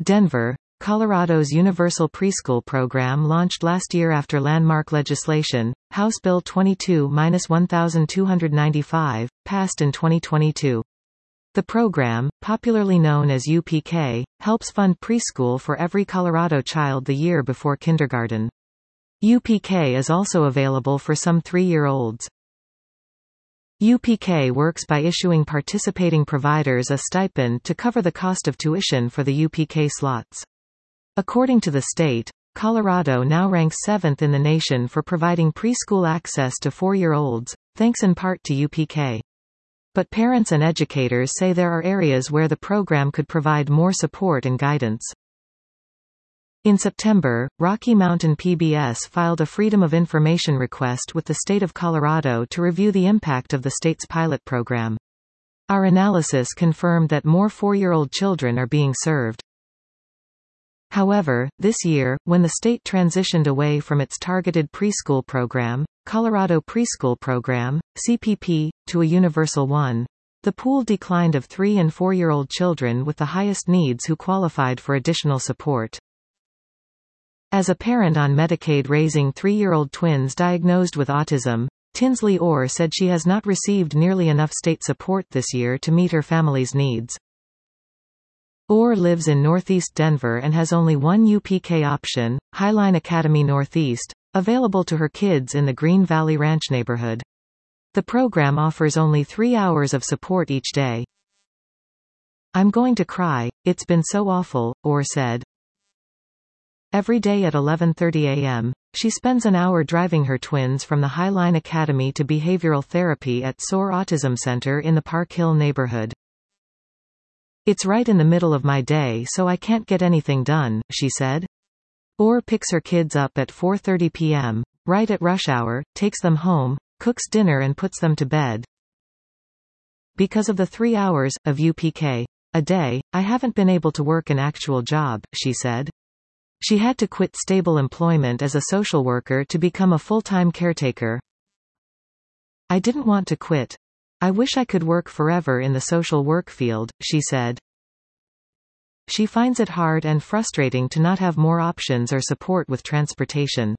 Denver, Colorado's Universal Preschool Program launched last year after landmark legislation, House Bill 22-1295, passed in 2022. The program, popularly known as UPK, helps fund preschool for every Colorado child the year before kindergarten. UPK is also available for some 3-year-olds. UPK works by issuing participating providers a stipend to cover the cost of tuition for the UPK slots. According to the state, Colorado now ranks 7th in the nation for providing preschool access to 4-year-olds, thanks in part to UPK. But parents and educators say there are areas where the program could provide more support and guidance. In September, Rocky Mountain PBS filed a Freedom of Information request with the state of Colorado to review the impact of the state's pilot program. Our analysis confirmed that more 4-year-old children are being served. However, this year, when the state transitioned away from its targeted preschool program, Colorado Preschool Program, CPP, to a universal one, the pool declined of 3- and 4-year-old children with the highest needs who qualified for additional support. As a parent on Medicaid raising 3-year-old twins diagnosed with autism, Tinsley Orr said she has not received nearly enough state support this year to meet her family's needs. Orr lives in Northeast Denver and has only one UPK option, Highline Academy Northeast, available to her kids in the Green Valley Ranch neighborhood. The program offers only 3 hours of support each day. "I'm going to cry, it's been so awful," Orr said. Every day at 11:30 a.m., she spends an hour driving her twins from the Highline Academy to behavioral therapy at SOAR Autism Center in the Park Hill neighborhood. "It's right in the middle of my day so I can't get anything done," she said. Orr picks her kids up at 4:30 p.m., right at rush hour, takes them home, cooks dinner and puts them to bed. "Because of the 3 hours of UPK a day, I haven't been able to work an actual job," she said. She had to quit stable employment as a social worker to become a full-time caretaker. "I didn't want to quit. I wish I could work forever in the social work field," she said. She finds it hard and frustrating to not have more options or support with transportation.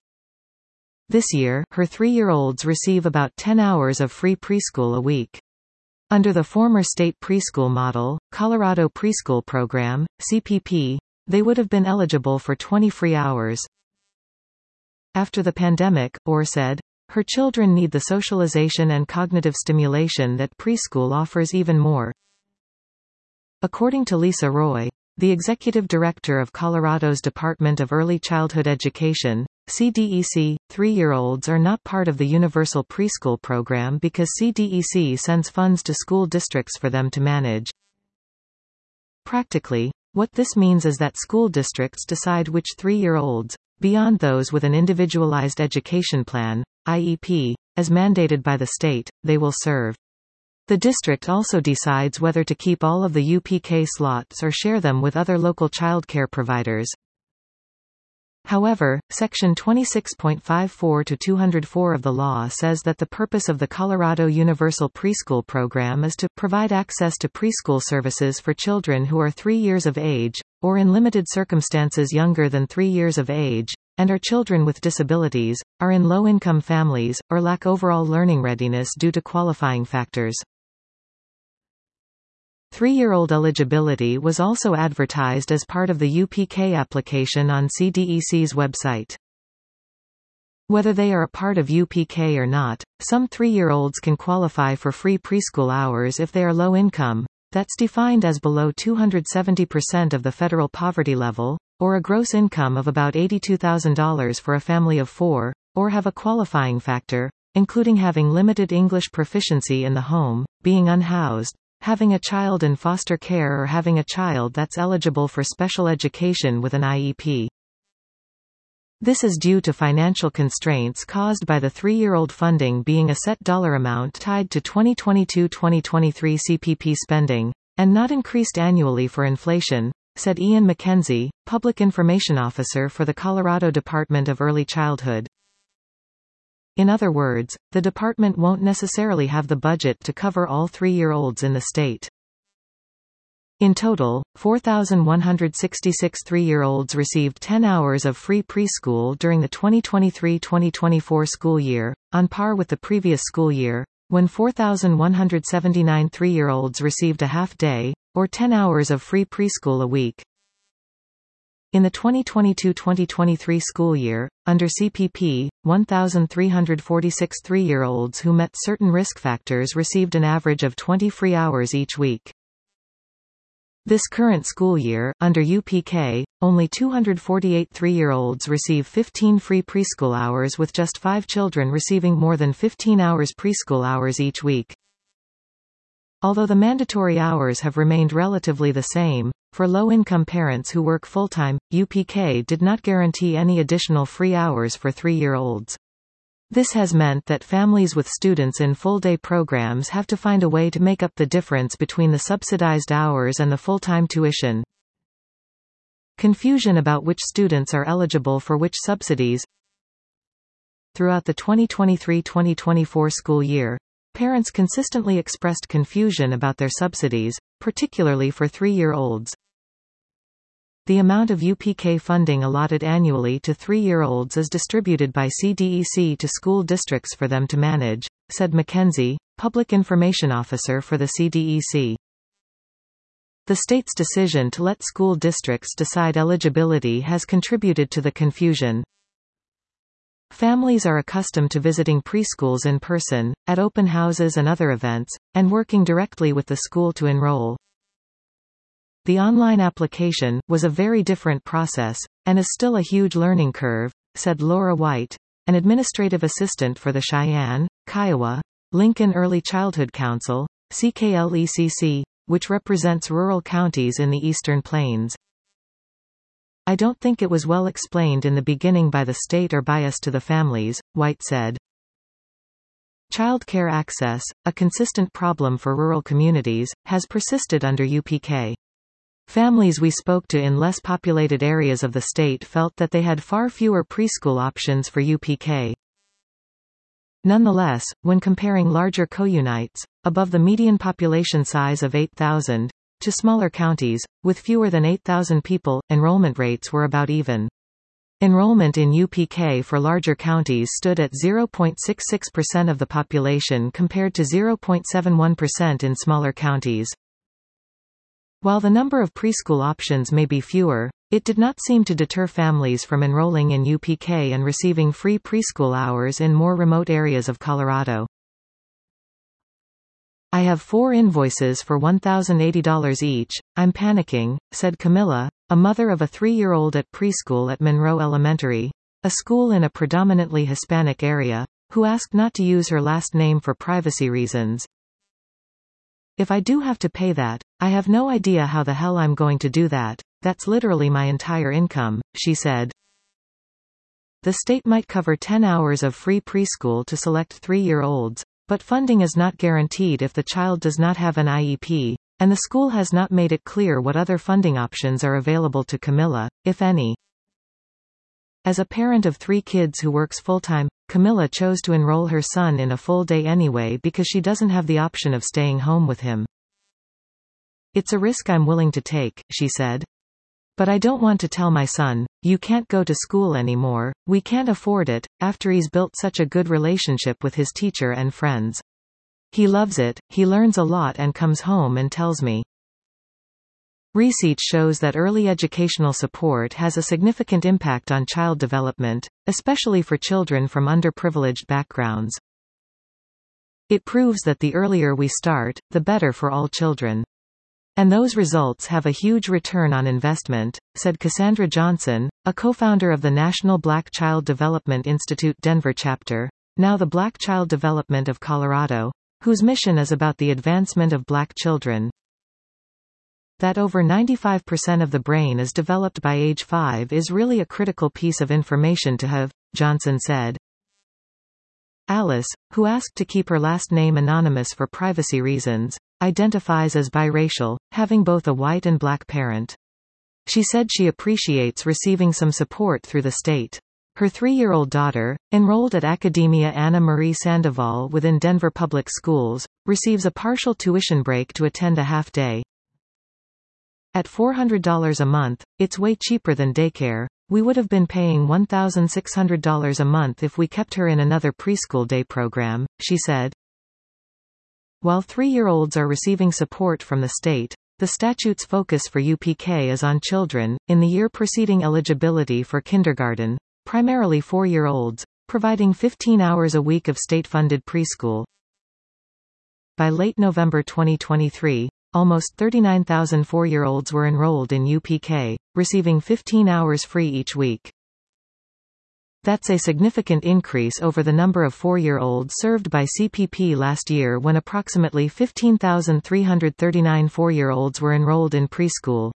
This year, her 3-year-olds receive about 10 hours of free preschool a week. Under the former state preschool model, Colorado Preschool Program, CPP, they would have been eligible for 20 free hours. After the pandemic, Orr said, her children need the socialization and cognitive stimulation that preschool offers even more. According to Lisa Roy, the executive director of Colorado's Department of Early Childhood Education, CDEC, 3-year-olds are not part of the Universal Preschool Program because CDEC sends funds to school districts for them to manage. Practically, what this means is that school districts decide which 3-year-olds, beyond those with an individualized education plan, IEP, as mandated by the state, they will serve. The district also decides whether to keep all of the UPK slots or share them with other local childcare providers. However, Section 26.54-204 of the law says that the purpose of the Colorado Universal Preschool Program is to provide access to preschool services for children who are 3 years of age, or in limited circumstances younger than 3 years of age, and are children with disabilities, are in low-income families, or lack overall learning readiness due to qualifying factors. 3-year-old eligibility was also advertised as part of the UPK application on CDEC's website. Whether they are a part of UPK or not, some 3-year-olds can qualify for free preschool hours if they are low income, that's defined as below 270% of the federal poverty level, or a gross income of about $82,000 for a family of 4, or have a qualifying factor, including having limited English proficiency in the home, being unhoused, having a child in foster care or having a child that's eligible for special education with an IEP. This is due to financial constraints caused by the 3-year-old funding being a set dollar amount tied to 2022-2023 CPP spending, and not increased annually for inflation, said Ian McKenzie, Public Information Officer for the Colorado Department of Early Childhood. In other words, the department won't necessarily have the budget to cover all 3-year-olds in the state. In total, 4,166 3-year-olds received 10 hours of free preschool during the 2023-2024 school year, on par with the previous school year, when 4,179 3-year-olds received a half-day, or 10 hours of free preschool a week. In the 2022-2023 school year, under CPP, 1,346 3-year-olds who met certain risk factors received an average of 20 free hours each week. This current school year, under UPK, only 248 3-year-olds receive 15 free preschool hours, with just 5 children receiving more than 15 hours preschool hours each week. Although the mandatory hours have remained relatively the same, for low-income parents who work full-time, UPK did not guarantee any additional free hours for 3-year-olds. This has meant that families with students in full-day programs have to find a way to make up the difference between the subsidized hours and the full-time tuition. Confusion about which students are eligible for which subsidies. Throughout the 2023-2024 school year, parents consistently expressed confusion about their subsidies, particularly for 3-year-olds. The amount of UPK funding allotted annually to 3-year-olds is distributed by CDEC to school districts for them to manage, said Mackenzie, Public Information Officer for the CDEC. The state's decision to let school districts decide eligibility has contributed to the confusion. Families are accustomed to visiting preschools in person, at open houses and other events, and working directly with the school to enroll. The online application was a very different process, and is still a huge learning curve, said Laura White, an administrative assistant for the Cheyenne, Kiowa, Lincoln Early Childhood Council, CKLECC, which represents rural counties in the Eastern Plains. I don't think it was well explained in the beginning by the state or bias to the families, White said. Child care access, a consistent problem for rural communities, has persisted under UPK. Families we spoke to in less populated areas of the state felt that they had far fewer preschool options for UPK. Nonetheless, when comparing larger co-unites, above the median population size of 8,000, to smaller counties, with fewer than 8,000 people, enrollment rates were about even. Enrollment in UPK for larger counties stood at 0.66% of the population compared to 0.71% in smaller counties. While the number of preschool options may be fewer, it did not seem to deter families from enrolling in UPK and receiving free preschool hours in more remote areas of Colorado. I have 4 invoices for $1,080 each, I'm panicking, said Camilla, a mother of a 3-year-old at preschool at Monroe Elementary, a school in a predominantly Hispanic area, who asked not to use her last name for privacy reasons. If I do have to pay that, I have no idea how the hell I'm going to do that. That's literally my entire income, she said. The state might cover 10 hours of free preschool to select 3-year-olds, but funding is not guaranteed if the child does not have an IEP, and the school has not made it clear what other funding options are available to Camilla, if any. As a parent of 3 kids who works full-time, Camilla chose to enroll her son in a full day anyway because she doesn't have the option of staying home with him. It's a risk I'm willing to take, she said. But I don't want to tell my son, you can't go to school anymore, we can't afford it, after he's built such a good relationship with his teacher and friends. He loves it, he learns a lot and comes home and tells me. Research shows that early educational support has a significant impact on child development, especially for children from underprivileged backgrounds. It proves that the earlier we start, the better for all children. And those results have a huge return on investment, said Cassandra Johnson, a co-founder of the National Black Child Development Institute Denver chapter, now the Black Child Development of Colorado, whose mission is about the advancement of black children. That over 95% of the brain is developed by age 5 is really a critical piece of information to have, Johnson said. Alice, who asked to keep her last name anonymous for privacy reasons, identifies as biracial, having both a white and black parent. She said she appreciates receiving some support through the state. Her 3-year-old daughter, enrolled at Academia Anna Marie Sandoval within Denver Public Schools, receives a partial tuition break to attend a half-day. At $400 a month, it's way cheaper than daycare. We would have been paying $1,600 a month if we kept her in another preschool day program, she said. While 3-year-olds are receiving support from the state, the statute's focus for UPK is on children, in the year preceding eligibility for kindergarten, primarily 4-year-olds, providing 15 hours a week of state-funded preschool. By late November 2023, almost 39,000 4-year-olds were enrolled in UPK, receiving 15 hours free each week. That's a significant increase over the number of 4-year-olds served by CPP last year, when approximately 15,339 4-year-olds were enrolled in preschool.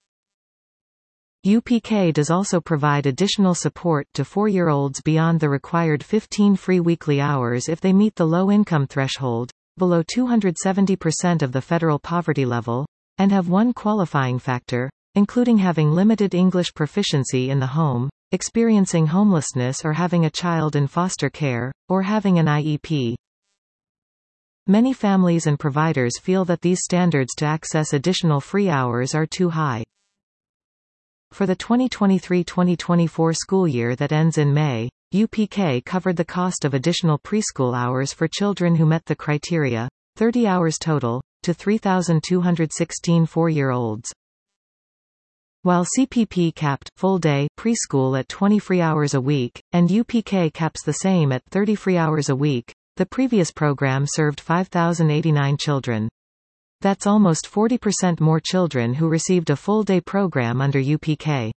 UPK does also provide additional support to 4-year-olds beyond the required 15 free weekly hours if they meet the low-income threshold, below 270% of the federal poverty level, and have one qualifying factor, including having limited English proficiency in the home, experiencing homelessness or having a child in foster care, or having an IEP. Many families and providers feel that these standards to access additional free hours are too high. For the 2023-2024 school year that ends in May, UPK covered the cost of additional preschool hours for children who met the criteria, 30 hours total, to 3,216 4-year-olds. While CPP capped full-day preschool at 20 free hours a week, and UPK caps the same at 30 free hours a week, the previous program served 5,089 children. That's almost 40% more children who received a full-day program under UPK.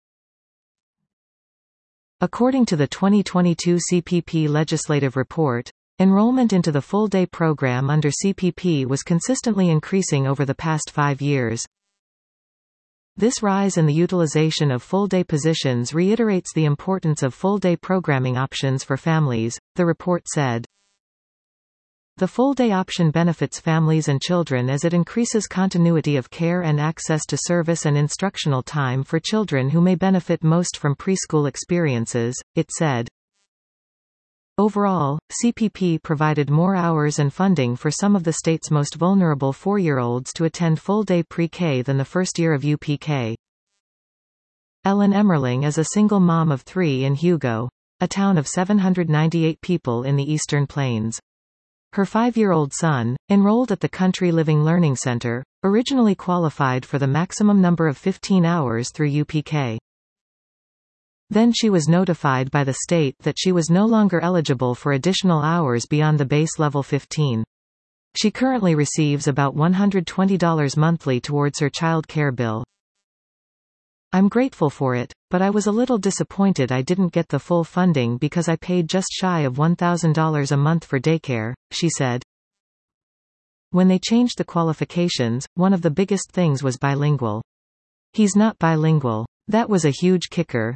According to the 2022 CPP legislative report, enrollment into the full-day program under CPP was consistently increasing over the past 5 years. This rise in the utilization of full-day positions reiterates the importance of full-day programming options for families, the report said. The full-day option benefits families and children as it increases continuity of care and access to service and instructional time for children who may benefit most from preschool experiences, it said. Overall, CPP provided more hours and funding for some of the state's most vulnerable 4-year-olds to attend full-day pre-K than the first year of UPK. Ellen Emmerling is a single mom of 3 in Hugo, a town of 798 people in the Eastern Plains. Her 5-year-old son, enrolled at the Country Living Learning Center, originally qualified for the maximum number of 15 hours through UPK. Then she was notified by the state that she was no longer eligible for additional hours beyond the base level 15. She currently receives about $120 monthly towards her child care bill. I'm grateful for it, but I was a little disappointed I didn't get the full funding because I paid just shy of $1,000 a month for daycare, she said. When they changed the qualifications, one of the biggest things was bilingual. He's not bilingual. That was a huge kicker.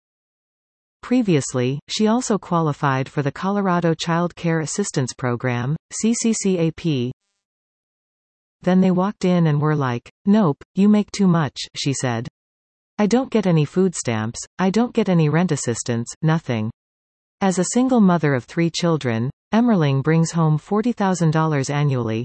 Previously, she also qualified for the Colorado Child Care Assistance Program, CCCAP. Then they walked in and were like, "Nope, you make too much," she said. "I don't get any food stamps, I don't get any rent assistance, nothing." As a single mother of 3 children, Emmerling brings home $40,000 annually.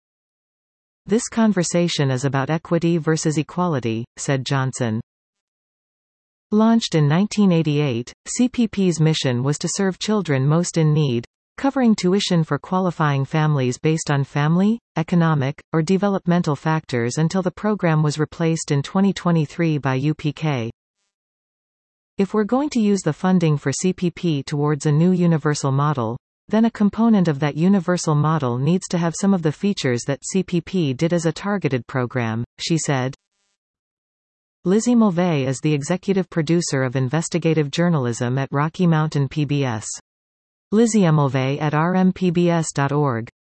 This conversation is about equity versus equality, said Johnson. Launched in 1988, CPP's mission was to serve children most in need, covering tuition for qualifying families based on family, economic, or developmental factors until the program was replaced in 2023 by UPK. If we're going to use the funding for CPP towards a new universal model, then a component of that universal model needs to have some of the features that CPP did as a targeted program, she said. Lizzie Mulvey is the executive producer of investigative journalism at Rocky Mountain PBS. Lizzie Mulvey at rmpbs.org.